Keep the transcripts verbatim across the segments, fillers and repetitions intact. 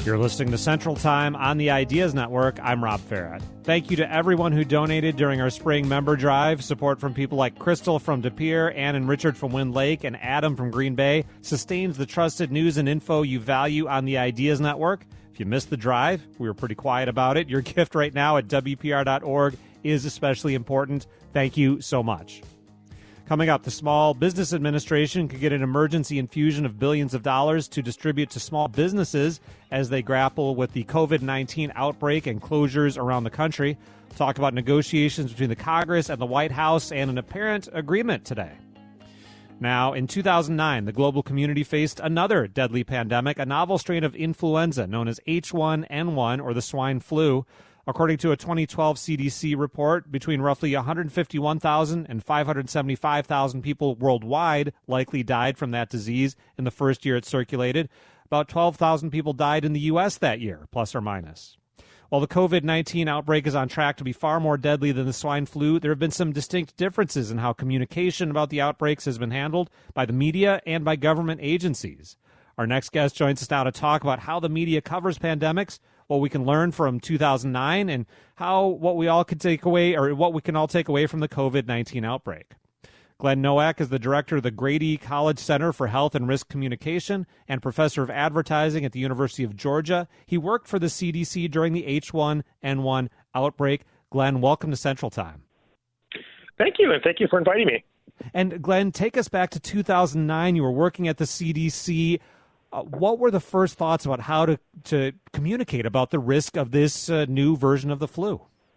You're listening to Central Time on the Ideas Network. I'm Rob Farrett. Thank you to everyone who donated during our spring member drive. Support from people like Crystal from De Pere, Ann and Richard from Wind Lake, and Adam from Green Bay sustains the trusted news and info you value on the Ideas Network. If you missed the drive, we were pretty quiet about it. Your gift right now at W P R dot org is especially important. Thank you so much. Coming up, the Small Business Administration could get an emergency infusion of billions of dollars to distribute to small businesses as they grapple with the COVID nineteen outbreak and closures around the country. We'll talk about negotiations between the Congress and the White House and an apparent agreement today. Now, in two thousand nine, the global community faced another deadly pandemic, a novel strain of influenza known as H one N one, or the swine flu. According to a twenty twelve C D C report, between roughly one hundred fifty-one thousand and five hundred seventy-five thousand people worldwide likely died from that disease in the first year it circulated. About twelve thousand people died in the U S that year, plus or minus. While the COVID nineteen outbreak is on track to be far more deadly than the swine flu, there have been some distinct differences in how communication about the outbreaks has been handled by the media and by government agencies. Our next guest joins us now to talk about how the media covers pandemics, what we can learn from two thousand nine, and how what we all could take away, or what we can all take away from the COVID nineteen outbreak. Glenn Nowak is the director of the Grady College Center for Health and Risk Communication and professor of advertising at the University of Georgia. He worked for the C D C during the H one N one outbreak. Glenn, welcome to Central Time. Thank you, and thank you for inviting me. And Glenn, take us back to two thousand nine. You were working at the C D C. Uh, what were the first thoughts about how to, to communicate about the risk of this uh, new version of the flu?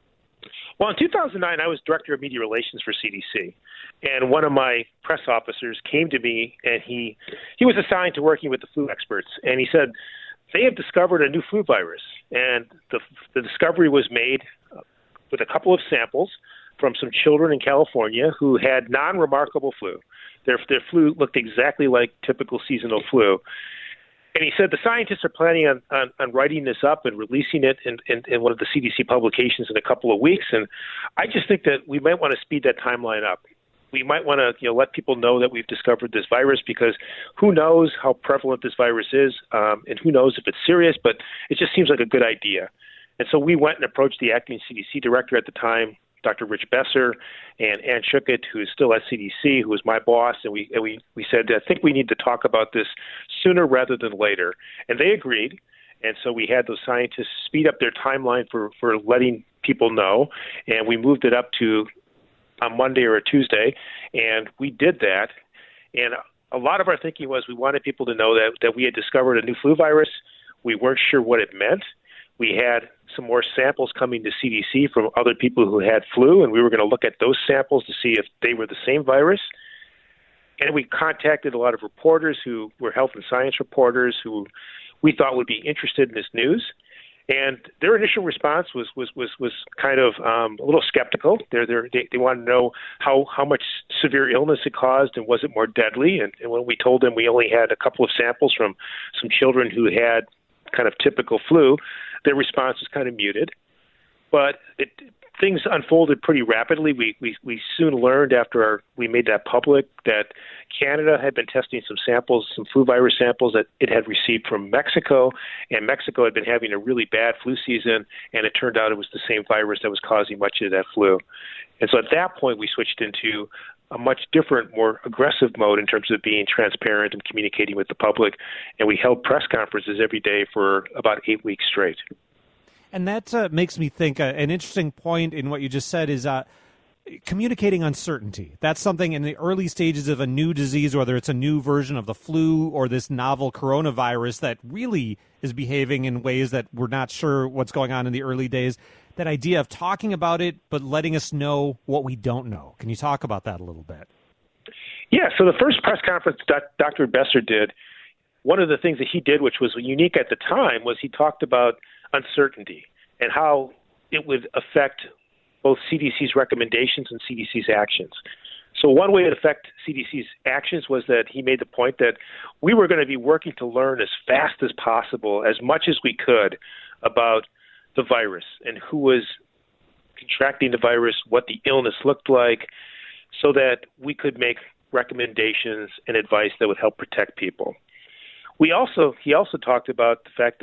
Well, in two thousand nine, I was director of media relations for C D C, and one of my press officers came to me, and he he was assigned to working with the flu experts, and he said, they have discovered a new flu virus, and the, the discovery was made with a couple of samples from some children in California who had non-remarkable flu. Their, their flu looked exactly like typical seasonal flu. And he said the scientists are planning on, on, on writing this up and releasing it in, in, in one of the C D C publications in a couple of weeks. And I just think that we might want to speed that timeline up. We might want to you know, let people know that we've discovered this virus, because who knows how prevalent this virus is, um, and who knows if it's serious, but it just seems like a good idea. And so we went and approached the acting C D C director at the time, Doctor Rich Besser, and Ann Schuchat, who is still at C D C, who was my boss, and we and we, we said, I think we need to talk about this sooner rather than later. And they agreed, and so we had those scientists speed up their timeline for, for letting people know, and we moved it up to a Monday or a Tuesday, and we did that. And a lot of our thinking was we wanted people to know that, that we had discovered a new flu virus. We weren't sure what it meant. We had some more samples coming to C D C from other people who had flu, and we were going to look at those samples to see if they were the same virus. And we contacted a lot of reporters who were health and science reporters who we thought would be interested in this news. And their initial response was was was, was kind of um, a little skeptical. They're, they're, they they wanted to know how, how much severe illness it caused and was it more deadly. And, and when we told them we only had a couple of samples from some children who had kind of typical flu, their response was kind of muted. But it, things unfolded pretty rapidly. We, we, we soon learned after our, we made that public that Canada had been testing some samples, some flu virus samples that it had received from Mexico, and Mexico had been having a really bad flu season, and it turned out it was the same virus that was causing much of that flu. And so at that point, we switched into a much different, more aggressive mode in terms of being transparent and communicating with the public. And we held press conferences every day for about eight weeks straight. And that uh, makes me think uh, an interesting point in what you just said is uh, communicating uncertainty. That's something in the early stages of a new disease, whether it's a new version of the flu or this novel coronavirus that really is behaving in ways that we're not sure what's going on in the early days. That idea of talking about it, but letting us know what we don't know. Can you talk about that a little bit? Yeah, so the first press conference Doctor Besser did, one of the things that he did, which was unique at the time, was he talked about uncertainty and how it would affect both C D C's recommendations and C D C's actions. So one way it affect C D C's actions was that he made the point that we were going to be working to learn as fast as possible, as much as we could, about the virus and who was contracting the virus, what the illness looked like, so that we could make recommendations and advice that would help protect people. We also, he also talked about the fact that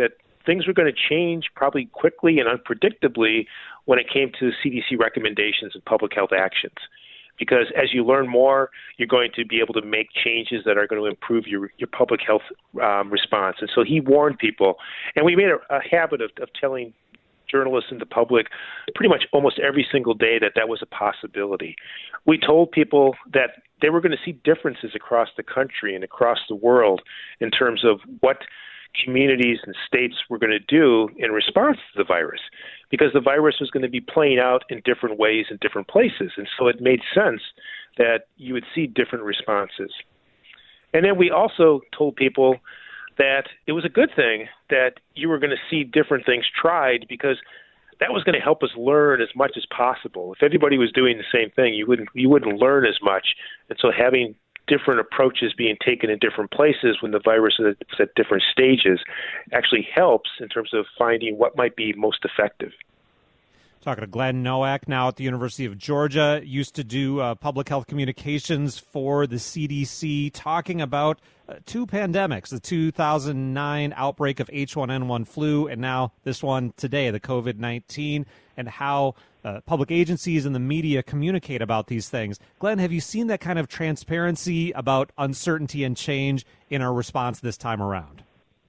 things were going to change probably quickly and unpredictably when it came to C D C recommendations and public health actions. Because as you learn more, you're going to be able to make changes that are going to improve your, your public health um, response. And so he warned people, and we made a, a habit of, of telling journalists and the public pretty much almost every single day that that was a possibility. We told people that they were going to see differences across the country and across the world in terms of what communities and states were going to do in response to the virus, because the virus was going to be playing out in different ways in different places. And so it made sense that you would see different responses. And then we also told people that it was a good thing that you were going to see different things tried, because that was going to help us learn as much as possible. If everybody was doing the same thing, you wouldn't you wouldn't learn as much. And so having different approaches being taken in different places when the virus is at different stages actually helps in terms of finding what might be most effective. Talking to Glenn Nowak now at the University of Georgia, used to do uh, public health communications for the C D C, talking about uh, two pandemics, the two thousand nine outbreak of H one N one flu, and now this one today, the COVID nineteen, and how uh, public agencies and the media communicate about these things. Glenn, have you seen that kind of transparency about uncertainty and change in our response this time around?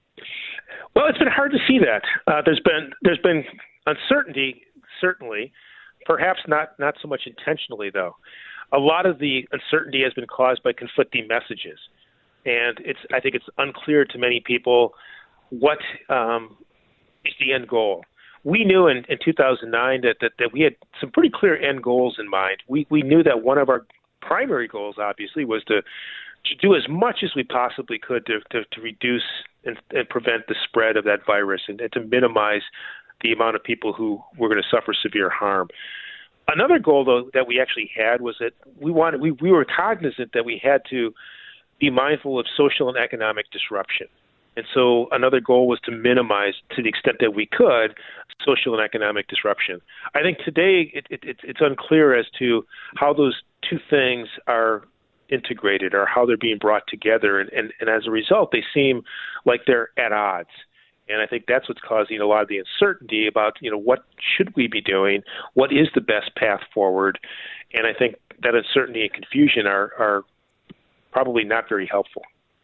Well, it's been hard to see that. Uh, there's been there's been uncertainty. Certainly, perhaps not, not so much intentionally, though. A lot of the uncertainty has been caused by conflicting messages, and it's I think it's unclear to many people what um, is the end goal. We knew in, in two thousand nine that, that, that we had some pretty clear end goals in mind. We we knew that one of our primary goals, obviously, was to, to do as much as we possibly could to, to, to reduce and, and prevent the spread of that virus and, and to minimize the amount of people who were going to suffer severe harm. Another goal, though, that we actually had was that we wanted we, we were cognizant that we had to be mindful of social and economic disruption. And so another goal was to minimize, to the extent that we could, social and economic disruption. I think today it, it, it, it's unclear as to how those two things are integrated or how they're being brought together. And, and, and as a result, they seem like they're at odds. And I think that's what's causing a lot of the uncertainty about, you know, what should we be doing? What is the best path forward? And I think that uncertainty and confusion are, are probably not very helpful.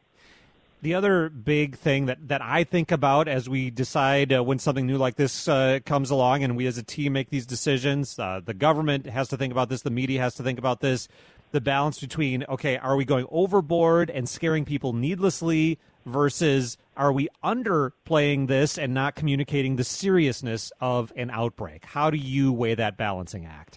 The other big thing that, that I think about as we decide uh, when something new like this uh, comes along and we as a team make these decisions, uh, the government has to think about this, the media has to think about this, the balance between, okay, are we going overboard and scaring people needlessly versus are we underplaying this and not communicating the seriousness of an outbreak? How do you weigh that balancing act?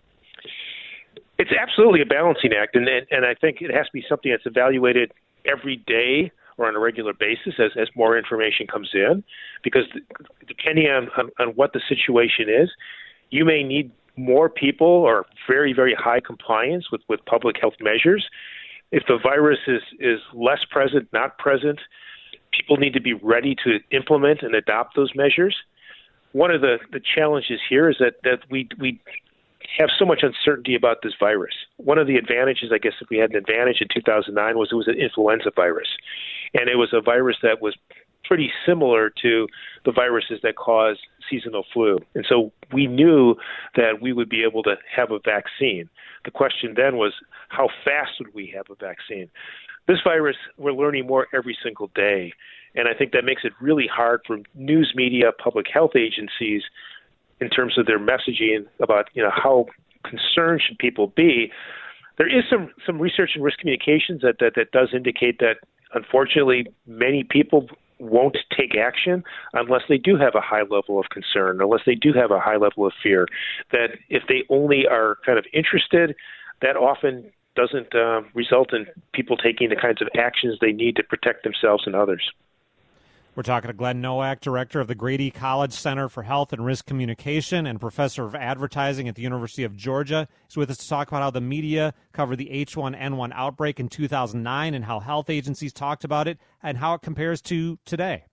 It's absolutely a balancing act, and and I think it has to be something that's evaluated every day or on a regular basis as, as more information comes in, because depending on, on, on what the situation is, you may need more people or very, very high compliance with, with public health measures. If the virus is, is less present, not present, people need to be ready to implement and adopt those measures. One of the, the challenges here is that, that we we have so much uncertainty about this virus. One of the advantages, I guess, if we had an advantage in two thousand nine, was it was an influenza virus. And it was a virus that was pretty similar to the viruses that cause seasonal flu. And so we knew that we would be able to have a vaccine. The question then was, how fast would we have a vaccine? This virus, we're learning more every single day. And I think that makes it really hard for news media, public health agencies, in terms of their messaging about, you know, how concerned should people be. There is some, some research in risk communications that, that, that does indicate that, unfortunately, many people won't take action unless they do have a high level of concern, unless they do have a high level of fear. That if they only are kind of interested, that often doesn't uh, result in people taking the kinds of actions they need to protect themselves and others. We're talking to Glenn Nowak, director of the Grady College Center for Health and Risk Communication and professor of advertising at the University of Georgia. He's with us to talk about how the media covered the H one N one outbreak in two thousand nine and how health agencies talked about it and how it compares to today.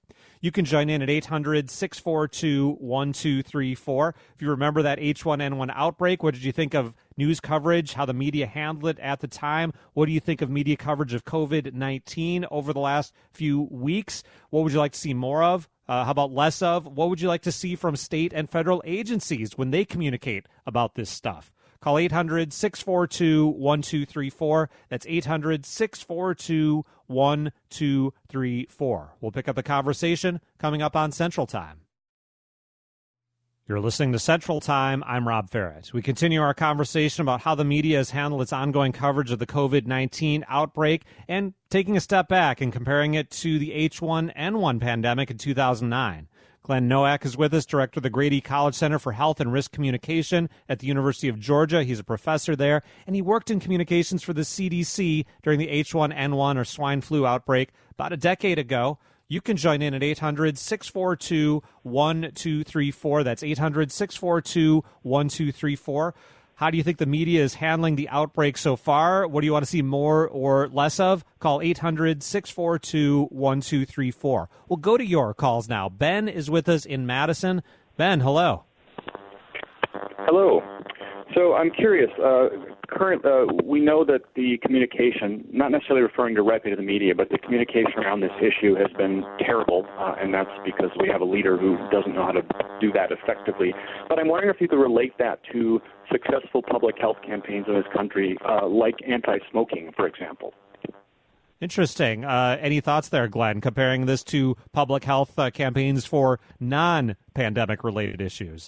You can join in at eight hundred, six four two, one two three four. If you remember that H one N one outbreak, what did you think of news coverage, how the media handled it at the time? What do you think of media coverage of COVID nineteen over the last few weeks? What would you like to see more of? Uh, how about less of? What would you like to see from state and federal agencies when they communicate about this stuff? Call eight hundred, six four two, one two three four. That's eight hundred, six four two, one two three four. We'll pick up the conversation coming up on Central Time. You're listening to Central Time. I'm Rob Ferret. We continue our conversation about how the media has handled its ongoing coverage of the COVID nineteen outbreak and taking a step back and comparing it to the H one N one pandemic in two thousand nine. Glenn Nowak is with us, director of the Grady College Center for Health and Risk Communication at the University of Georgia. He's a professor there, and he worked in communications for the C D C during the H one N one or swine flu outbreak about a decade ago. You can join in at eight hundred, six four two, one two three four. That's eight hundred, six four two, one two three four. How do you think the media is handling the outbreak so far? What do you want to see more or less of? Call eight hundred, six four two, one two three four. We'll go to your calls now. Ben is with us in Madison. Ben, hello. Hello. So I'm curious. Uh, current, uh, we know that the communication, not necessarily referring directly to the media, but the communication around this issue has been terrible, uh, and that's because we have a leader who doesn't know how to do that effectively. But I'm wondering if you could relate that to successful public health campaigns in this country, uh, like anti-smoking, for example. Interesting. Uh, any thoughts there, Glenn, comparing this to public health uh, campaigns for non-pandemic related issues?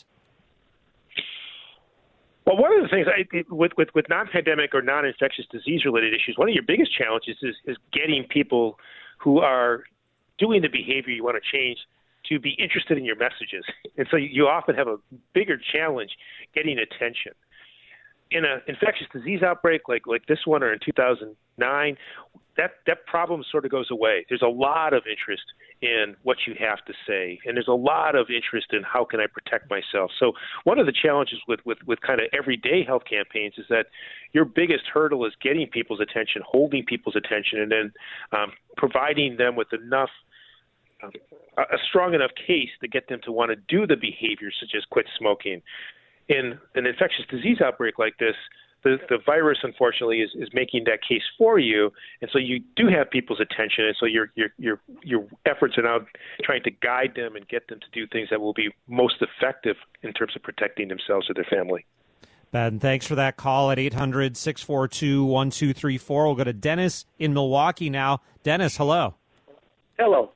Well, one of the things I, with, with, with non-pandemic or non-infectious disease-related issues, one of your biggest challenges is, is getting people who are doing the behavior you want to change to be interested in your messages. And so you often have a bigger challenge getting attention. In an infectious disease outbreak like, like this one or in two thousand nine, that, that problem sort of goes away. There's a lot of interest in what you have to say, and there's a lot of interest in how can I protect myself. So one of the challenges with, with, with kind of everyday health campaigns is that your biggest hurdle is getting people's attention, holding people's attention, and then um, providing them with enough um, a strong enough case to get them to want to do the behaviors such as quit smoking. In an infectious disease outbreak like this, the, the virus, unfortunately, is, is making that case for you, and so you do have people's attention, and so your your your your efforts are now trying to guide them and get them to do things that will be most effective in terms of protecting themselves or their family. Ben, thanks for that call at eight hundred, six four two, one two three four. We'll go to Dennis in Milwaukee now. Dennis, hello. Hello.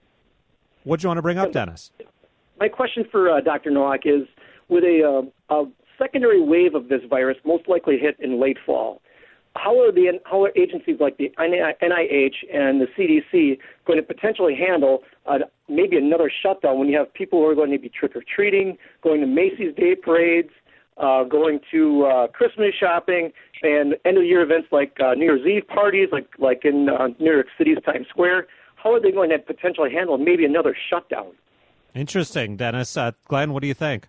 What do you want to bring up, Dennis? My question for uh, Doctor Nowak is, with a, uh, a secondary wave of this virus most likely hit in late fall, how are the how are agencies like the N I H and the C D C going to potentially handle uh, maybe another shutdown when you have people who are going to be trick-or-treating, going to Macy's Day Parades, uh, going to uh, Christmas shopping, and end-of-the-year events like uh, New Year's Eve parties, like, like in uh, New York City's Times Square? How are they going to potentially handle maybe another shutdown? Interesting, Dennis. Uh, Glenn, what do you think?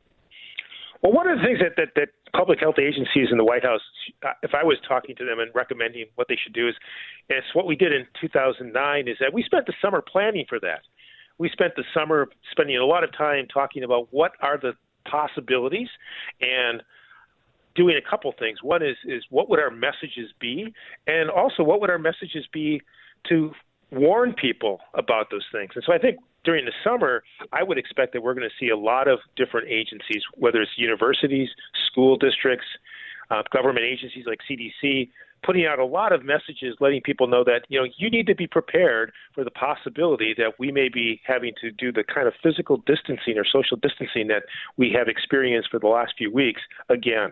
Well, one of the things that, that, that public health agencies in the White House, uh, if I was talking to them and recommending what they should do, is, is what we did in two thousand nine is that we spent the summer planning for that. We spent the summer spending a lot of time talking about what are the possibilities and doing a couple things. One is, is what would our messages be, and also what would our messages be to warn people about those things. And so I think during the summer, I would expect that we're going to see a lot of different agencies, whether it's universities, school districts, uh, government agencies like C D C, putting out a lot of messages letting people know that, you know, you need to be prepared for the possibility that we may be having to do the kind of physical distancing or social distancing that we have experienced for the last few weeks again.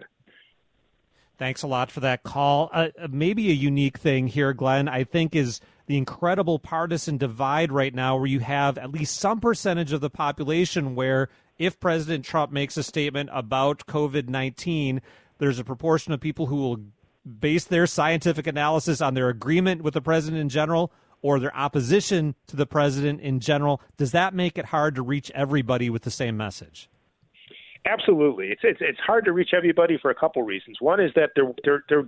Thanks a lot for that call. Uh, maybe a unique thing here, Glenn, I think is the incredible partisan divide right now where you have at least some percentage of the population where if President Trump makes a statement about COVID nineteen, there's a proportion of people who will base their scientific analysis on their agreement with the president in general or their opposition to the president in general. Does that make it hard to reach everybody with the same message? Absolutely. It's it's, it's hard to reach everybody for a couple reasons. One is that there there there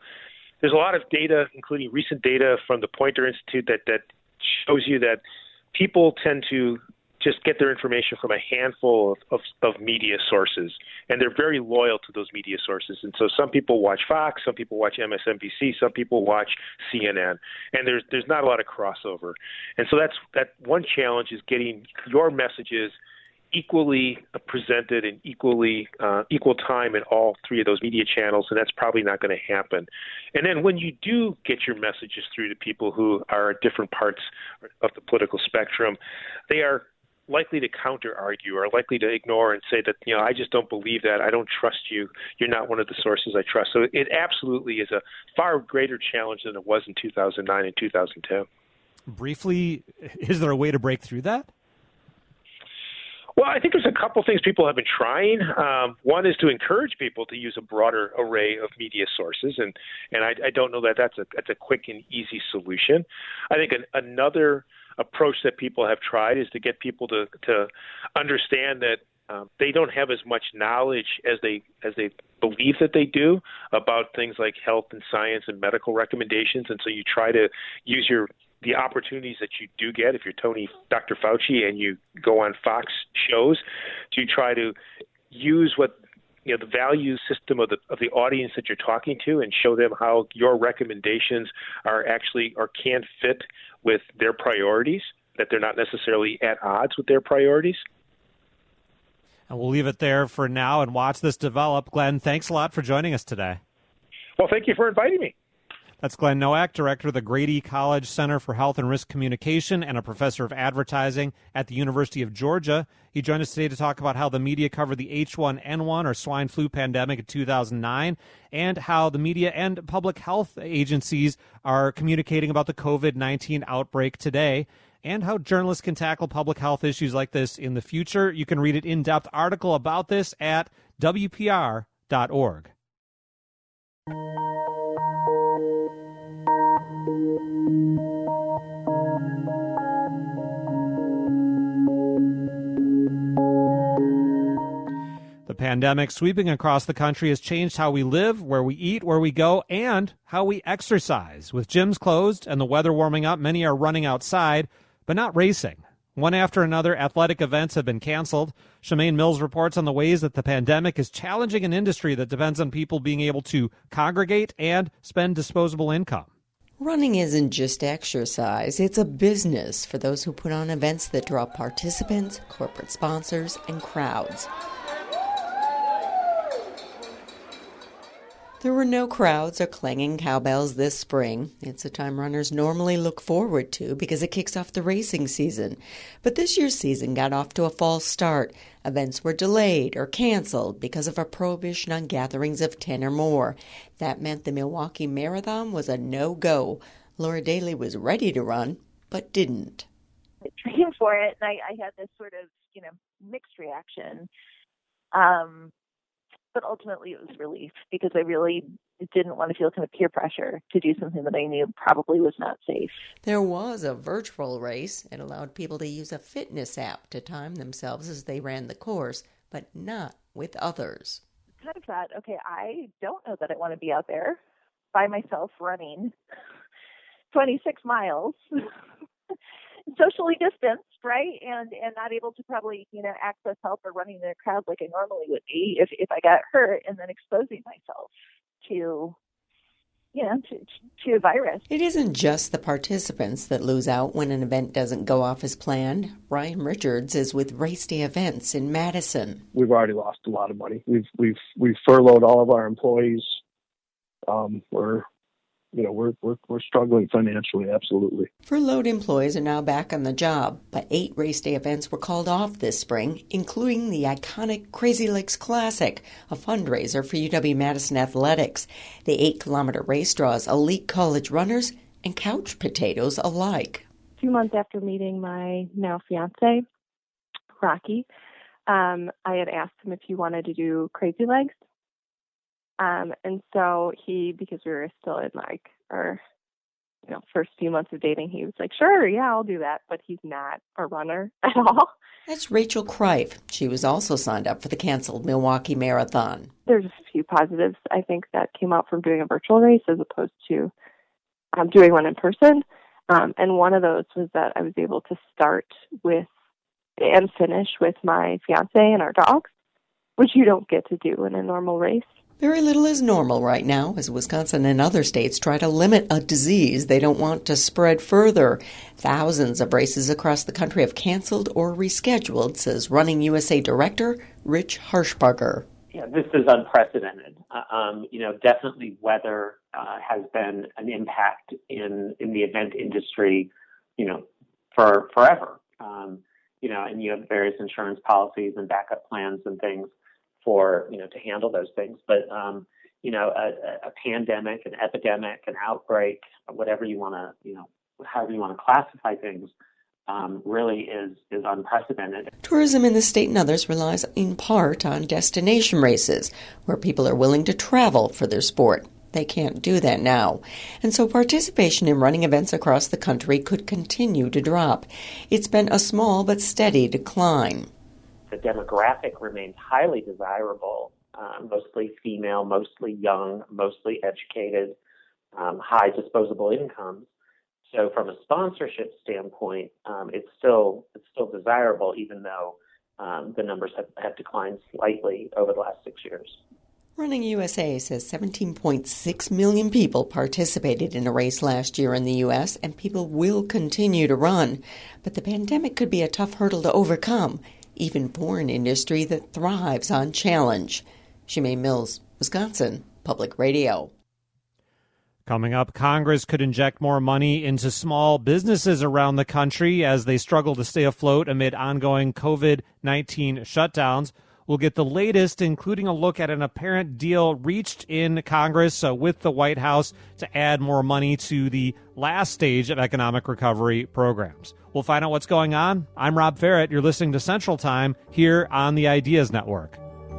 there's a lot of data, including recent data from the Poynter Institute, that, that shows you that people tend to just get their information from a handful of, of, of media sources, and they're very loyal to those media sources. And so some people watch Fox, some people watch M S N B C, some people watch C N N, and there's there's not a lot of crossover. And so that's that one challenge is getting your messages equally presented and equally uh, equal time in all three of those media channels, and that's probably not going to happen. And then when you do get your messages through to people who are at different parts of the political spectrum, they are likely to counter-argue or likely to ignore and say that, you know, I just don't believe that. I don't trust you. You're not one of the sources I trust. So it absolutely is a far greater challenge than it was in two thousand nine and two thousand ten. Briefly, is there a way to break through that? Well, I think there's a couple things people have been trying. Um, one is to encourage people to use a broader array of media sources, and, and I, I don't know that that's a, that's a quick and easy solution. I think an, another approach that people have tried is to get people to, to understand that um, they don't have as much knowledge as they as they believe that they do about things like health and science and medical recommendations, and so you try to use your the opportunities that you do get if you're Tony, Doctor Fauci, and you go on Fox shows, to try to use what you know the value system of the of the audience that you're talking to, and show them how your recommendations are actually or can fit with their priorities, that they're not necessarily at odds with their priorities. And we'll leave it there for now and watch this develop. Glenn, thanks a lot for joining us today. Well, thank you for inviting me. That's Glenn Nowak, director of the Grady College Center for Health and Risk Communication and a professor of advertising at the University of Georgia. He joined us today to talk about how the media covered the H one N one or swine flu pandemic in two thousand nine and how the media and public health agencies are communicating about the COVID nineteen outbreak today, and how journalists can tackle public health issues like this in the future. You can read an in-depth article about this at W P R dot org. The pandemic sweeping across the country has changed how we live, where we eat, where we go, and how we exercise. With gyms closed and the weather warming up, many are running outside, but not racing. One after another, athletic events have been canceled. Shemaine Mills reports on the ways that the pandemic is challenging an industry that depends on people being able to congregate and spend disposable income. Running isn't just exercise, it's a business for those who put on events that draw participants, corporate sponsors, and crowds. There were no crowds or clanging cowbells this spring. It's a time runners normally look forward to because it kicks off the racing season. But this year's season got off to a false start. Events were delayed or canceled because of a prohibition on gatherings of ten or more. That meant the Milwaukee Marathon was a no-go. Laura Daly was ready to run, but didn't. I trained for it, and I, I had this sort of, you know, mixed reaction. Um But ultimately, it was relief because I really didn't want to feel kind of peer pressure to do something that I knew probably was not safe. There was a virtual race. It allowed people to use a fitness app to time themselves as they ran the course, but not with others. I kind of thought, okay, I don't know that I want to be out there by myself running twenty-six miles. Socially distanced, right? And and not able to probably, you know, access help or running in a crowd like I normally would be if, if I got hurt, and then exposing myself to, you know, to, to a virus. It isn't just the participants that lose out when an event doesn't go off as planned. Ryan Richards is with Race Day Events in Madison. We've already lost a lot of money. We've we've we've furloughed all of our employees. Um, we're You know, we're, we're we're struggling financially, absolutely. Furloughed employees are now back on the job, but eight race day events were called off this spring, including the iconic Crazy Legs Classic, a fundraiser for U W-Madison Athletics. The eight-kilometer race draws elite college runners and couch potatoes alike. Two months after meeting my now fiancé, Rocky, um, I had asked him if he wanted to do Crazy Legs. Um, and so he, because we were still in like our, you know, first few months of dating, he was like, sure, yeah, I'll do that. But he's not a runner at all. That's Rachel Kreif. She was also signed up for the canceled Milwaukee Marathon. There's a few positives, I think, that came out from doing a virtual race as opposed to um, doing one in person. Um, and one of those was that I was able to start with and finish with my fiance and our dogs, which you don't get to do in a normal race. Very little is normal right now as Wisconsin and other states try to limit a disease they don't want to spread further. Thousands of races across the country have canceled or rescheduled, says Running U S A Director Rich Harshbarger. Yeah, this is unprecedented. Uh, um, you know, definitely weather uh, has been an impact in, in the event industry, you know, for forever. Um, you know, and you have various insurance policies and backup plans and things for, you know, to handle those things. But, um, you know, a, a pandemic, an epidemic, an outbreak, whatever you want to, you know, however you want to classify things, um, really is, is unprecedented. Tourism in the state and others relies in part on destination races, where people are willing to travel for their sport. They can't do that now. And so participation in running events across the country could continue to drop. It's been a small but steady decline. The demographic remains highly desirable, uh, mostly female, mostly young, mostly educated, um, high disposable incomes. So from a sponsorship standpoint, um, it's still it's still desirable, even though um, the numbers have, have declined slightly over the last six years. Running U S A says seventeen point six million people participated in a race last year in the U S, and people will continue to run. But the pandemic could be a tough hurdle to overcome, even for an industry that thrives on challenge. Shimei Mills, Wisconsin Public Radio. Coming up, Congress could inject more money into small businesses around the country as they struggle to stay afloat amid ongoing covid nineteen shutdowns. We'll get the latest, including a look at an apparent deal reached in Congress uh, with the White House to add more money to the last stage of economic recovery programs. We'll find out what's going on. I'm Rob Ferrett. You're listening to Central Time here on the Ideas Network.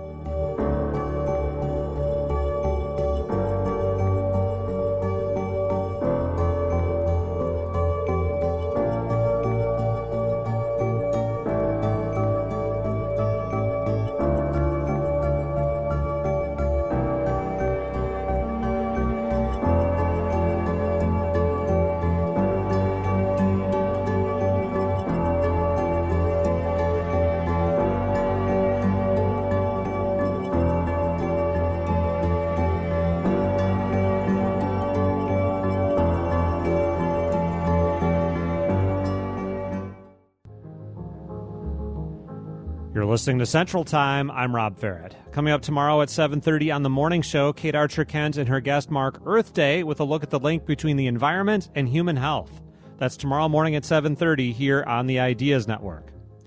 You're listening to Central Time. I'm Rob Ferrett. Coming up tomorrow at seven thirty on The Morning Show, Kate Archer-Kent and her guest mark Earth Day with a look at the link between the environment and human health. That's tomorrow morning at seven thirty here on the Ideas Network.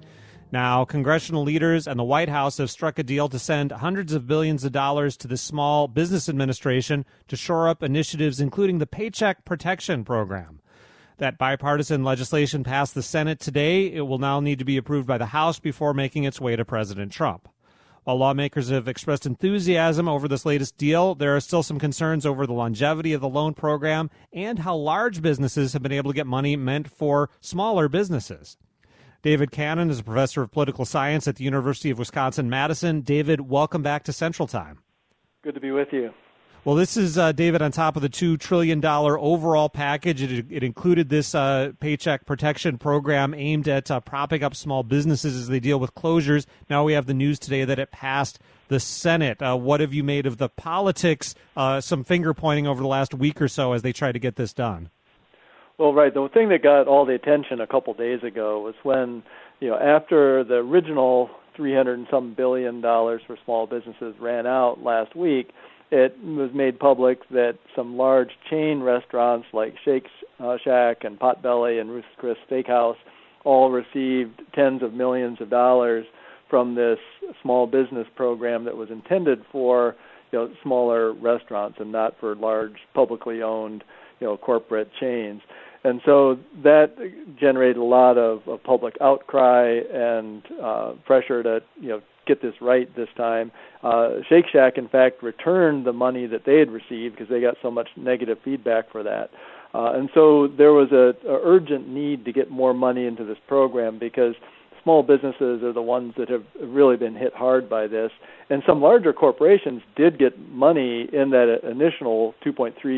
Now, congressional leaders and the White House have struck a deal to send hundreds of billions of dollars to the Small Business Administration to shore up initiatives including the Paycheck Protection Program. That bipartisan legislation passed the Senate today. It will now need to be approved by the House before making its way to President Trump. While lawmakers have expressed enthusiasm over this latest deal, there are still some concerns over the longevity of the loan program and how large businesses have been able to get money meant for smaller businesses. David Cannon is a professor of political science at the University of Wisconsin-Madison. David, welcome back to Central Time. Good to be with you. Well, this is, uh, David, on top of the two trillion dollars overall package. It, it included this uh, Paycheck Protection Program aimed at uh, propping up small businesses as they deal with closures. Now we have the news today that it passed the Senate. Uh, what have you made of the politics, uh, some finger-pointing over the last week or so as they try to get this done? Well, right. The thing that got all the attention a couple days ago was when, you know, after the original three hundred and some billion dollars for small businesses ran out last week, it was made public that some large chain restaurants like Shake uh, Shack and Potbelly and Ruth's Chris Steakhouse all received tens of millions of dollars from this small business program that was intended for, you know, smaller restaurants and not for large publicly owned, you know, corporate chains. And so that generated a lot of, of public outcry and uh, pressure to, you know, get this right this time. Uh, Shake Shack, in fact, returned the money that they had received because they got so much negative feedback for that. Uh, and so there was a, a urgent need to get more money into this program because small businesses are the ones that have really been hit hard by this. And some larger corporations did get money in that initial two point three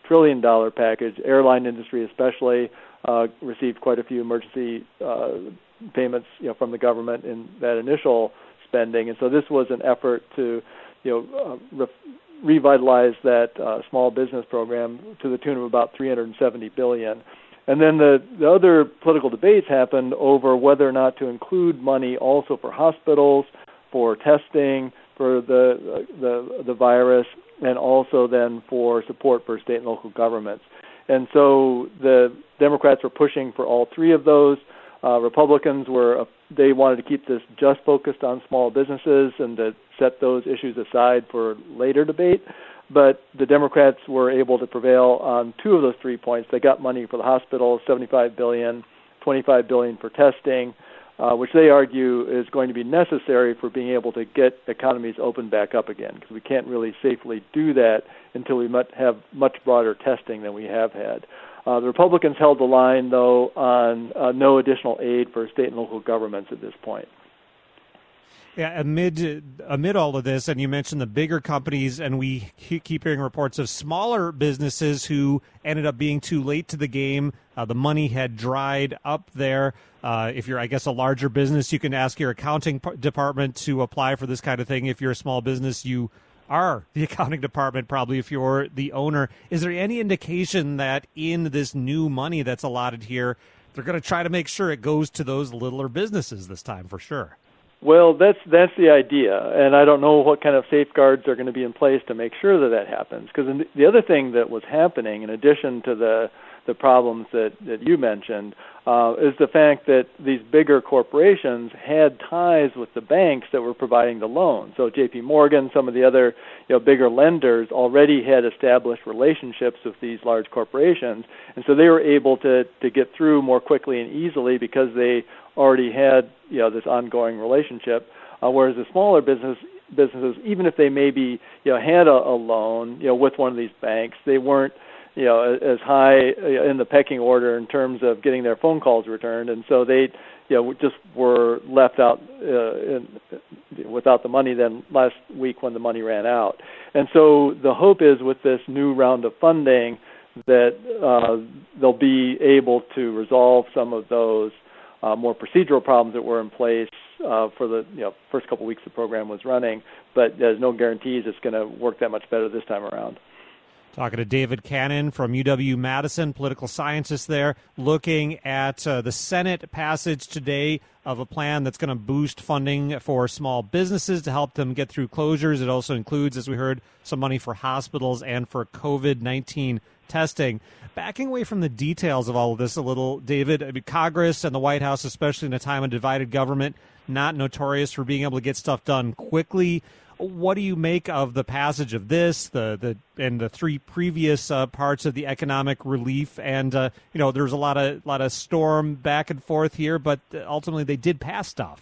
trillion dollars package. Airline industry especially uh, received quite a few emergency uh, payments, you know, from the government in that initial spending. And so this was an effort to, you know, uh, re- revitalize that uh, small business program to the tune of about three hundred seventy billion dollars. And then the, the other political debates happened over whether or not to include money also for hospitals, for testing, for the the the virus, and also then for support for state and local governments. And so the Democrats were pushing for all three of those. Uh, Republicans were, they wanted to keep this just focused on small businesses and to set those issues aside for later debate. But the Democrats were able to prevail on two of those three points. They got money for the hospitals, seventy-five billion dollars, twenty-five billion dollars for testing, uh, which they argue is going to be necessary for being able to get economies open back up again, because we can't really safely do that until we might have much broader testing than we have had. Uh, the Republicans held the line, though, on uh, no additional aid for state and local governments at this point. Yeah, amid amid all of this, and you mentioned the bigger companies, and we keep hearing reports of smaller businesses who ended up being too late to the game. Uh, the money had dried up there. Uh, if you're, I guess, a larger business, you can ask your accounting p- department to apply for this kind of thing. If you're a small business, you are the accounting department, probably, if you're the owner. Is there any indication that in this new money that's allotted here, they're going to try to make sure it goes to those littler businesses this time for sure? Well, that's that's the idea, and I don't know what kind of safeguards are going to be in place to make sure that that happens. Because the other thing that was happening, in addition to the the problems that, that you mentioned, uh, is the fact that these bigger corporations had ties with the banks that were providing the loans. So J P Morgan, some of the other you know bigger lenders already had established relationships with these large corporations, and so they were able to to get through more quickly and easily because they already had you know this ongoing relationship, uh, whereas the smaller business businesses, even if they maybe you know had a, a loan you know with one of these banks, they weren't you know as high in the pecking order in terms of getting their phone calls returned, and so they you know just were left out uh, in, without the money then last week when the money ran out. And so the hope is with this new round of funding that uh, they'll be able to resolve some of those Uh, more procedural problems that were in place uh, for the you know, first couple of weeks the program was running, but there's no guarantees it's going to work that much better this time around. Talking to David Cannon from U W-Madison, political scientist there, looking at uh, the Senate passage today of a plan that's going to boost funding for small businesses to help them get through closures. It also includes, as we heard, some money for hospitals and for covid nineteen testing. Backing away from the details of all of this a little, David, I mean, Congress and the White House, especially in a time of divided government, not notorious for being able to get stuff done quickly. What do you make of the passage of this, the the and the three previous uh, parts of the economic relief? And uh, you know, there's a lot of lot of storm back and forth here, but ultimately they did pass stuff.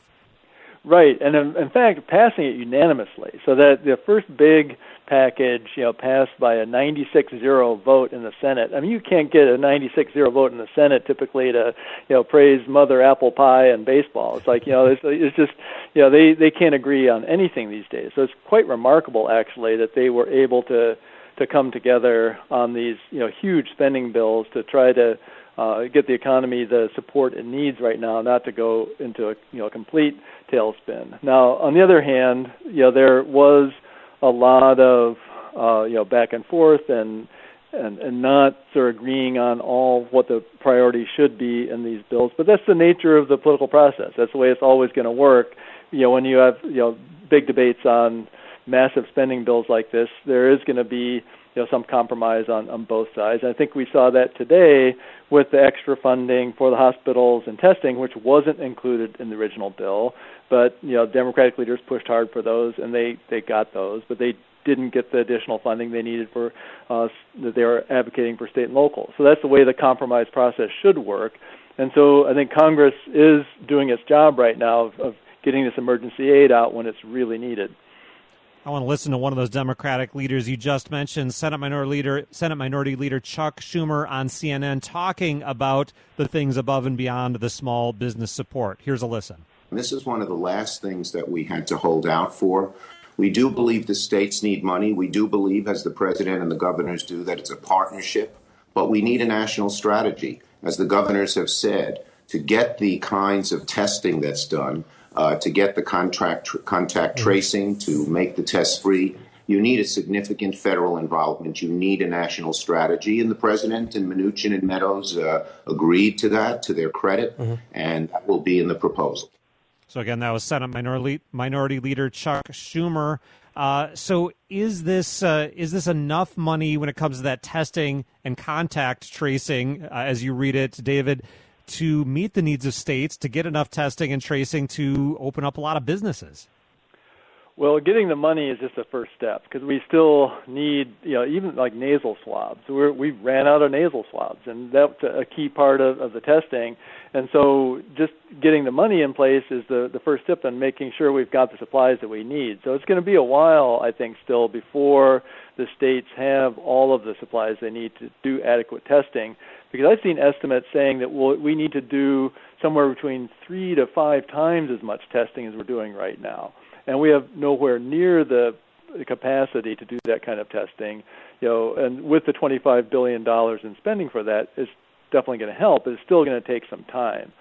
Right, and in, in fact, passing it unanimously. So that the first big package, you know, passed by a ninety-six zero vote in the Senate. I mean, you can't get a ninety-six zero vote in the Senate typically to, you know, praise Mother Apple Pie and baseball. It's like, you know, it's, it's just, you know, they, they can't agree on anything these days. So it's quite remarkable, actually, that they were able to to come together on these, you know, huge spending bills to try to uh, get the economy the support it needs right now, not to go into a, you know, complete tailspin. Now, on the other hand, you know, there was a lot of uh, you know back and forth and, and and not sort of agreeing on all what the priorities should be in these bills. But that's the nature of the political process. That's the way it's always going to work. You know, when you have you know big debates on massive spending bills like this, there is going to be you know some compromise on, on both sides. And I think we saw that today with the extra funding for the hospitals and testing, which wasn't included in the original bill. But you know, Democratic leaders pushed hard for those, and they, they got those. But they didn't get the additional funding they needed for uh, that they were advocating for state and local. So that's the way the compromise process should work. And so I think Congress is doing its job right now of, of getting this emergency aid out when it's really needed. I want to listen to one of those Democratic leaders you just mentioned, Senate Minority Leader, Senate Minority Leader Chuck Schumer on C N N, talking about the things above and beyond the small business support. Here's a listen. This is one of the last things that we had to hold out for We do believe the states need money. We do believe, as the president and the governors do, that it's a partnership. But we need a national strategy, as the governors have said, to get the kinds of testing that's done, uh, to get the contract tr- contact tracing, to make the tests free. You need a significant federal involvement. You need a national strategy. And the president and Mnuchin and Meadows uh, agreed to that, to their credit, mm-hmm. and that will be in the proposal. So again, that was Senate Minority Minority Leader Chuck Schumer. Uh, so is this uh, is this enough money when it comes to that testing and contact tracing, uh, as you read it, David, to meet the needs of states, to get enough testing and tracing to open up a lot of businesses? Well, getting the money is just the first step, because we still need, you know, even like nasal swabs. We're, we ran out of nasal swabs, and that's a key part of, of the testing. And so just getting the money in place is the, the first step in making sure we've got the supplies that we need. So it's going to be a while, I think, still before the states have all of the supplies they need to do adequate testing, because I've seen estimates saying that we'll, we need to do somewhere between three to five times as much testing as we're doing right now. And we have nowhere near the capacity to do that kind of testing, you know. And with the twenty-five billion dollars in spending for that, it's definitely going to help, but it's still going to take some time.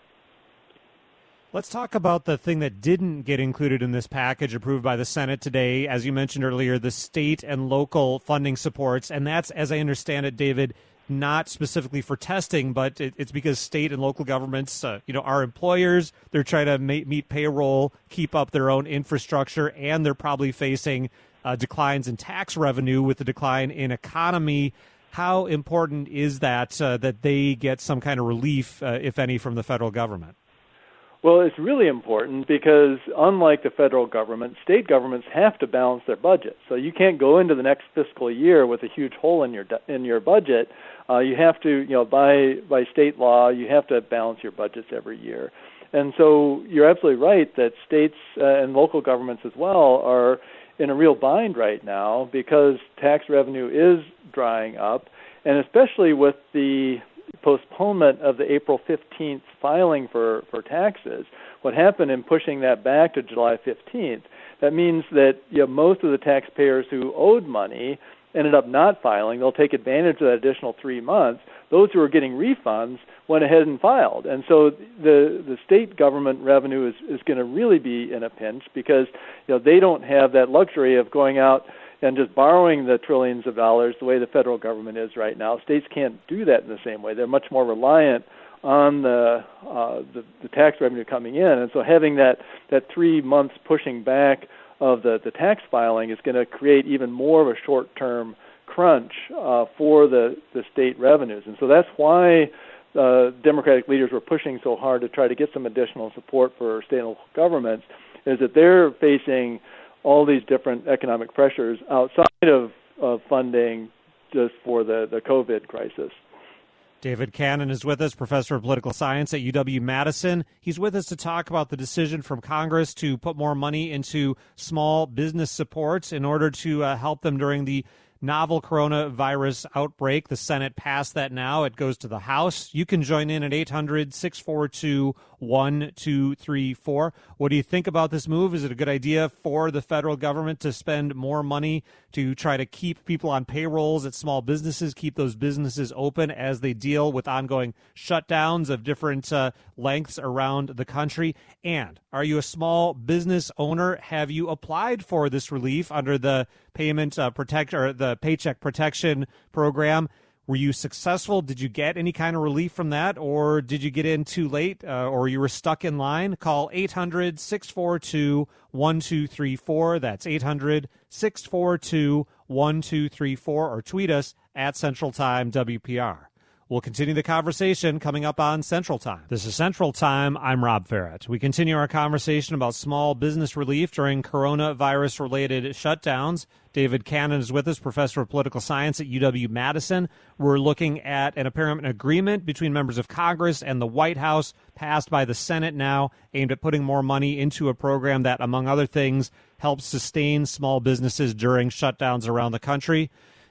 Let's talk about the thing that didn't get included in this package approved by the Senate today. As you mentioned earlier, the state and local funding supports, and that's, as I understand it, David, not specifically for testing, but it, it's because state and local governments, uh, you know, are employers. They're trying to ma- meet payroll, keep up their own infrastructure, and they're probably facing uh, declines in tax revenue with the decline in economy. How important is that, uh, that they get some kind of relief, uh, if any, from the federal government? Well, it's really important because unlike the federal government, state governments have to balance their budget. So you can't go into the next fiscal year with a huge hole in your in your budget. Uh, you have to, you know, by by state law, you have to balance your budgets every year. And so you're absolutely right that states uh, and local governments as well are in a real bind right now because tax revenue is drying up, and especially with the postponement of the April fifteenth filing for, for taxes, what happened in pushing that back to July fifteenth, that means that, you know, most of the taxpayers who owed money ended up not filing. They'll take advantage of that additional three months. Those who are getting refunds went ahead and filed. And so the the state government revenue is, is going to really be in a pinch because, you know, they don't have that luxury of going out and just borrowing the trillions of dollars the way the federal government is right now. States can't do that in the same way. They're much more reliant on the uh, the, the tax revenue coming in. And so having that, that three months pushing back of the, the tax filing is going to create even more of a short-term crunch uh, for the, the state revenues. And so that's why uh, Democratic leaders were pushing so hard to try to get some additional support for state and local governments, is that they're facing all these different economic pressures outside of, of funding just for the, the COVID crisis. David Cannon is with us, professor of political science at U W-Madison. He's with us to talk about the decision from Congress to put more money into small business support in order to uh, help them during the novel coronavirus outbreak. The Senate passed that now. It goes to the House. You can join in at eight hundred, six four two, one two three four. What do you think about this move? Is it a good idea for the federal government to spend more money to try to keep people on payrolls at small businesses, keep those businesses open as they deal with ongoing shutdowns of different uh, lengths around the country? And are you a small business owner? Have you applied for this relief under the payment uh, protect or the Paycheck Protection Program? Were you successful? Did you get any kind of relief from that, or did you get in too late, uh, or you were stuck in line? Call eight hundred, six four two, one two three four. That's eight hundred, six four two, one two three four, or tweet us at Central Time W P R. We'll continue the conversation coming up on Central Time. This is Central Time. I'm Rob Farrett. We continue our conversation about small business relief during coronavirus-related shutdowns. David Cannon is with us, professor of political science at U W-Madison. We're looking at an apparent agreement between members of Congress and the White House, passed by the Senate now, aimed at putting more money into a program that, among other things, helps sustain small businesses during shutdowns around the country.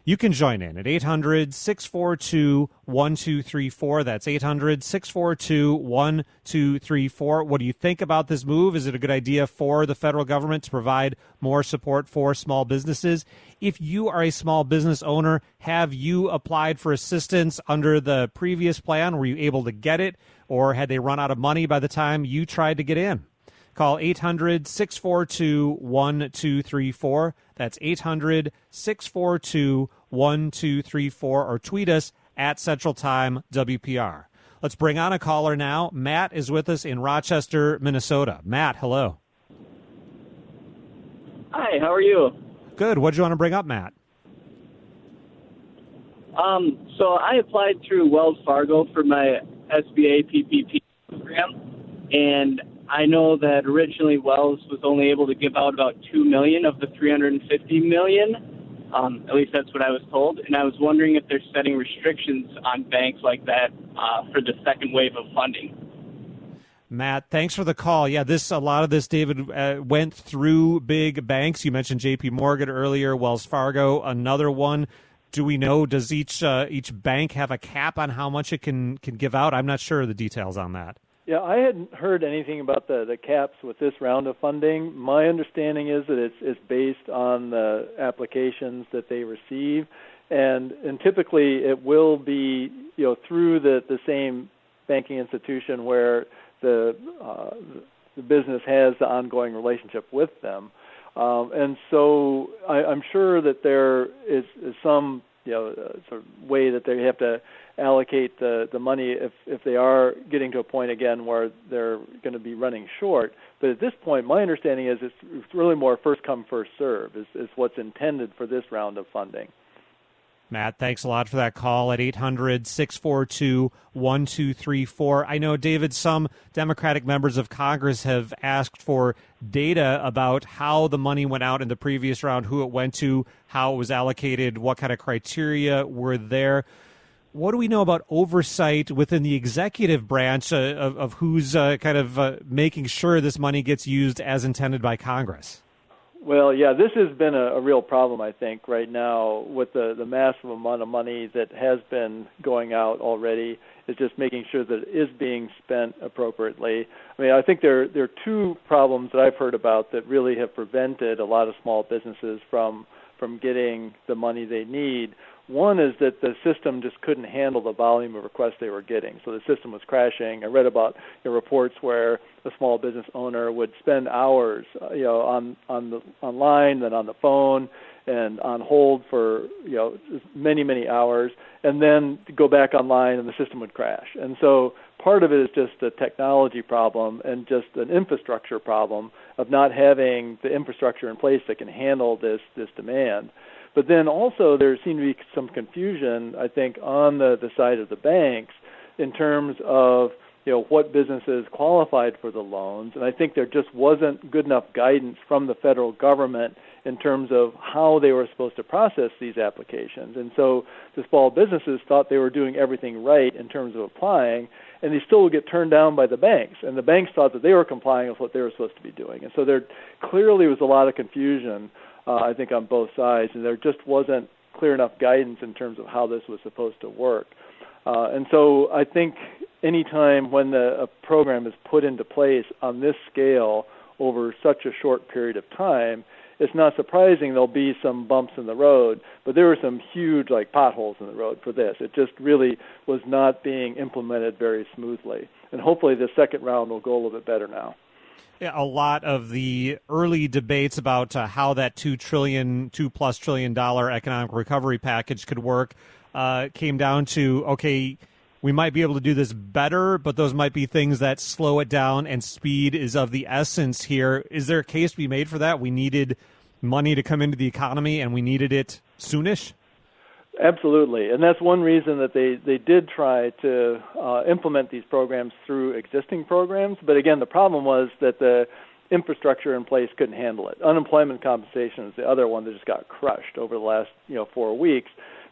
You can join in at eight hundred, six four two, one two three four. That's eight hundred, six four two, one two three four. What do you think about this move? Is it a good idea for the federal government to provide more support for small businesses? If you are a small business owner, have you applied for assistance under the previous plan? Were you able to get it, or had they run out of money by the time you tried to get in? Call eight hundred, six four two, one two three four. That's eight hundred, six four two, one two three four, or tweet us at Central Time W P R. Let's bring on a caller now. Matt is with us in Rochester, Minnesota. Matt, hello. Hi, how are you? Good. What do you want to bring up, Matt? Um, so I applied through Wells Fargo for my S B A P P P program, and I know that originally Wells was only able to give out about two million dollars of the three hundred fifty million dollars. Um, at least that's what I was told. And I was wondering if they're setting restrictions on banks like that uh, for the second wave of funding. Matt, thanks for the call. Yeah, this a lot of this, David, uh, went through big banks. You mentioned J P Morgan earlier, Wells Fargo, another one. Do we know, does each uh, each bank have a cap on how much it can, can give out? I'm not sure of the details on that. Yeah, I hadn't heard anything about the, the caps with this round of funding. My understanding is that it's, it's based on the applications that they receive, and and typically it will be, you know, through the, the same banking institution where the uh, the business has the ongoing relationship with them, um, and so I, I'm sure that there is, is some, you know, uh, sort of way that they have to allocate the, the money if, if they are getting to a point again where they're going to be running short. But at this point, my understanding is it's, it's really more first come, first serve is, is what's intended for this round of funding. Matt, thanks a lot for that call at eight hundred, six four two, one two three four. I know, David, some Democratic members of Congress have asked for data about how the money went out in the previous round, who it went to, how it was allocated, what kind of criteria were there. What do we know about oversight within the executive branch uh, of, of who's uh, kind of uh, making sure this money gets used as intended by Congress? Well, yeah, this has been a, a real problem, I think, right now with the, the massive amount of money that has been going out already. Is just making sure that it is being spent appropriately. I mean, I think there, there are two problems that I've heard about that really have prevented a lot of small businesses from from getting the money they need. One is that the system just couldn't handle the volume of requests they were getting. So the system was crashing. I read about you know, reports where a small business owner would spend hours, uh, you know, on on the online, then on the phone, and on hold for you know many many hours, and then go back online, and the system would crash. And so part of it is just a technology problem and just an infrastructure problem of not having the infrastructure in place that can handle this this demand. But then also there seemed to be some confusion, I think, on the, the side of the banks in terms of you know what businesses qualified for the loans, and I think there just wasn't good enough guidance from the federal government in terms of how they were supposed to process these applications. And so the small businesses thought they were doing everything right in terms of applying, and they still would get turned down by the banks. And the banks thought that they were complying with what they were supposed to be doing. And so there clearly was a lot of confusion, uh, I think, on both sides, and there just wasn't clear enough guidance in terms of how this was supposed to work. Uh, and so I think any time when the, a program is put into place on this scale over such a short period of time, it's not surprising there'll be some bumps in the road, but there were some huge like potholes in the road for this. It just really was not being implemented very smoothly. And hopefully the second round will go a little bit better now. Yeah, a lot of the early debates about uh, how that two trillion, two plus trillion dollar economic recovery package could work uh, came down to, okay, we might be able to do this better, but those might be things that slow it down, and speed is of the essence here. Is there a case to be made for that? We needed money to come into the economy, and we needed it soonish? Absolutely, and that's one reason that they, they did try to uh, implement these programs through existing programs. But again, the problem was that the infrastructure in place couldn't handle it. Unemployment compensation is the other one that just got crushed over the last you know four weeks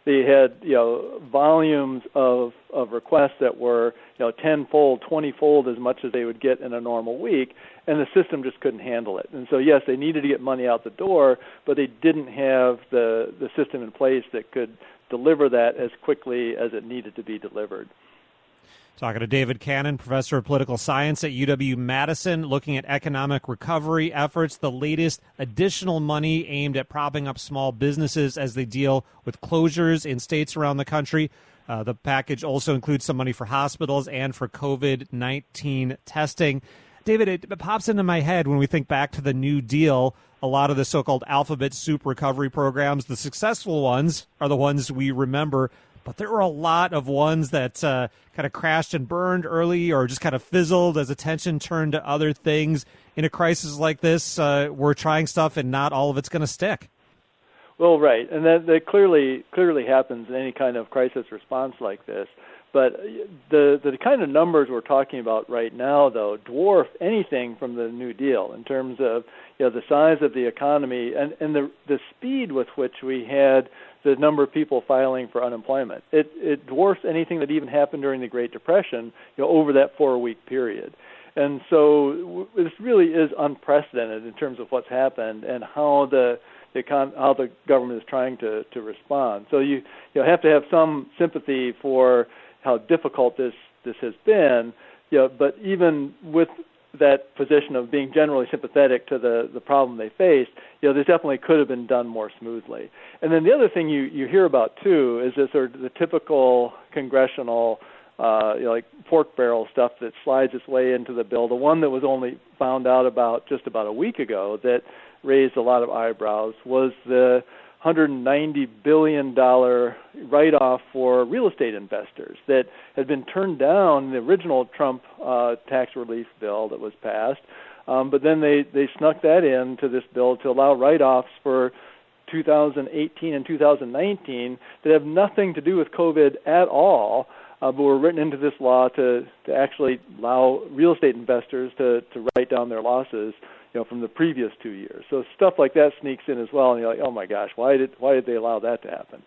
they had, you know, volumes of, of requests that were, you know, tenfold, twenty-fold as much as they would get in a normal week, and the system just couldn't handle it. And so, yes, they needed to get money out the door, but they didn't have the, the system in place that could deliver that as quickly as it needed to be delivered. Talking to David Cannon, professor of political science at U W-Madison, looking at economic recovery efforts, the latest additional money aimed at propping up small businesses as they deal with closures in states around the country. Uh, the package also includes some money for hospitals and for COVID nineteen testing. David, it pops into my head when we think back to the New Deal, a lot of the so-called alphabet soup recovery programs, the successful ones are the ones we remember. But there were a lot of ones that uh, kind of crashed and burned early or just kind of fizzled as attention turned to other things. In a crisis like this, uh, we're trying stuff and not all of it's going to stick. Well, right. And that, that clearly clearly happens in any kind of crisis response like this. But the the kind of numbers we're talking about right now, though, dwarf anything from the New Deal in terms of, you know, the size of the economy and, and the the speed with which we had the number of people filing for unemployment. It it dwarfs anything that even happened during the Great Depression, you know, over that four-week period. And so this really is unprecedented in terms of what's happened and how the the econ- how the government is trying to, to respond. So you you know, have to have some sympathy for how difficult this, this has been, you know, but even with that position of being generally sympathetic to the, the problem they faced, you know, this definitely could have been done more smoothly. And then the other thing you, you hear about, too, is this sort of the typical congressional, uh, you know, like pork barrel stuff that slides its way into the bill. The one that was only found out about just about a week ago that raised a lot of eyebrows was the one hundred ninety billion dollars write-off for real estate investors that had been turned down in the original Trump uh, tax relief bill that was passed. Um, but then they, they snuck that into this bill to allow write-offs for two thousand eighteen and two thousand nineteen that have nothing to do with COVID at all, uh, but were written into this law to, to actually allow real estate investors to, to write down their losses, you know, from the previous two years. So stuff like that sneaks in as well, and you're like, oh my gosh, why did why did they allow that to happen?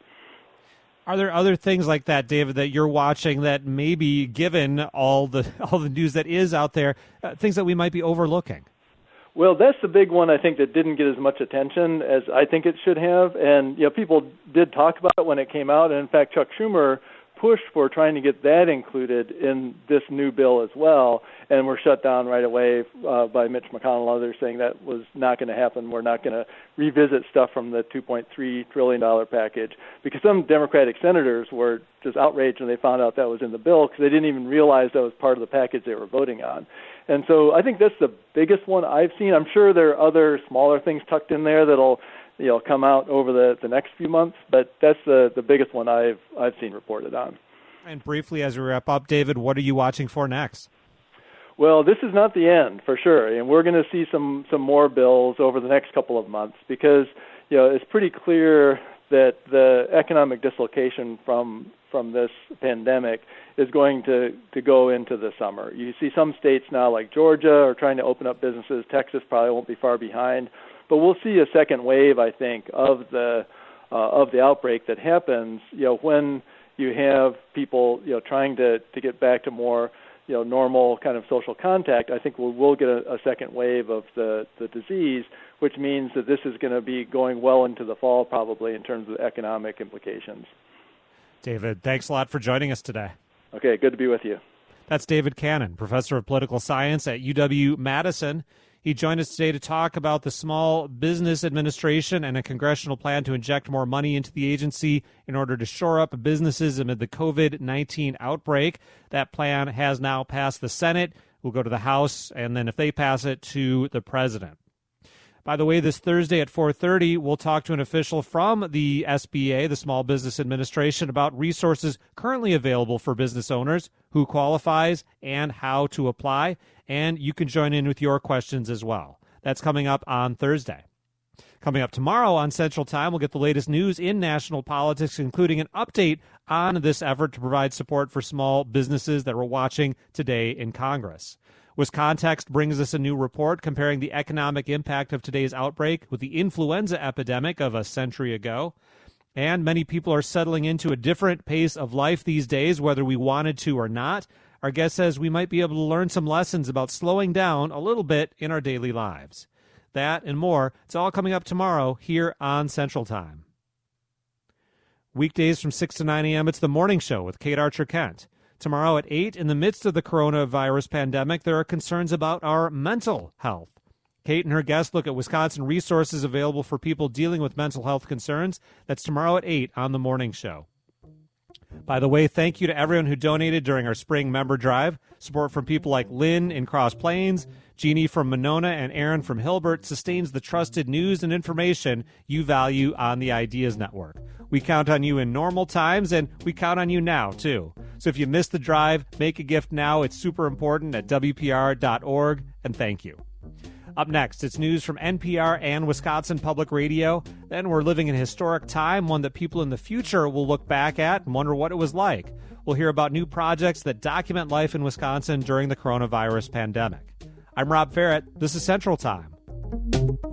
Are there other things like that, David, that you're watching that maybe, given all the all the news that is out there, uh, things that we might be overlooking? Well, that's the big one I think that didn't get as much attention as I think it should have, and you know, people did talk about it when it came out, and in fact, Chuck Schumer pushed for trying to get that included in this new bill as well, and were shut down right away uh, by Mitch McConnell and others, saying that was not going to happen. We're not going to revisit stuff from the two point three trillion dollars package, because some Democratic senators were just outraged when they found out that was in the bill, because they didn't even realize that was part of the package they were voting on. And so I think that's the biggest one I've seen. I'm sure there are other smaller things tucked in there that'll, you know, come out over the, the next few months, but that's the, the biggest one I've I've seen reported on. And briefly, as we wrap up, David, what are you watching for next? Well, this is not the end, for sure, and we're going to see some, some more bills over the next couple of months, because, you know, it's pretty clear that the economic dislocation from from this pandemic is going to, to go into the summer. You see some states now, like Georgia, are trying to open up businesses. Texas probably won't be far behind. But we'll see a second wave, I think, of the uh, of the outbreak that happens, you know, when you have people, you know, trying to, to get back to more, you know, normal kind of social contact. I think we'll, we'll get a, a second wave of the, the disease, which means that this is going to be going well into the fall probably in terms of economic implications. David, thanks a lot for joining us today. Okay, good to be with you. That's David Cannon, professor of political science at U W-Madison. He joined us today to talk about the Small Business Administration and a congressional plan to inject more money into the agency in order to shore up businesses amid the COVID nineteen outbreak. That plan has now passed the Senate, will go to the House, and then if they pass it, to the President. By the way, this Thursday at four thirty, we'll talk to an official from the S B A, the Small Business Administration, about resources currently available for business owners, who qualifies, and how to apply. And you can join in with your questions as well. That's coming up on Thursday. Coming up tomorrow on Central Time, we'll get the latest news in national politics, including an update on this effort to provide support for small businesses that we're watching today in Congress. WisContext brings us a new report comparing the economic impact of today's outbreak with the influenza epidemic of a century ago. And many people are settling into a different pace of life these days, whether we wanted to or not. Our guest says we might be able to learn some lessons about slowing down a little bit in our daily lives. That and more, it's all coming up tomorrow here on Central Time. Weekdays from six to nine a.m., it's The Morning Show with Kate Archer-Kent. Tomorrow at eight, in the midst of the coronavirus pandemic, there are concerns about our mental health. Kate and her guests look at Wisconsin resources available for people dealing with mental health concerns. That's tomorrow at eight on The Morning Show. By the way, thank you to everyone who donated during our spring member drive. Support from people like Lynn in Cross Plains, Jeannie from Monona, and Aaron from Hilbert sustains the trusted news and information you value on the Ideas Network. We count on you in normal times, and we count on you now, too. So if you missed the drive, make a gift now. It's super important at W P R dot org, and thank you. Up next, it's news from N P R and Wisconsin Public Radio. Then we're living in a historic time, one that people in the future will look back at and wonder what it was like. We'll hear about new projects that document life in Wisconsin during the coronavirus pandemic. I'm Rob Ferrett. This is Central Time.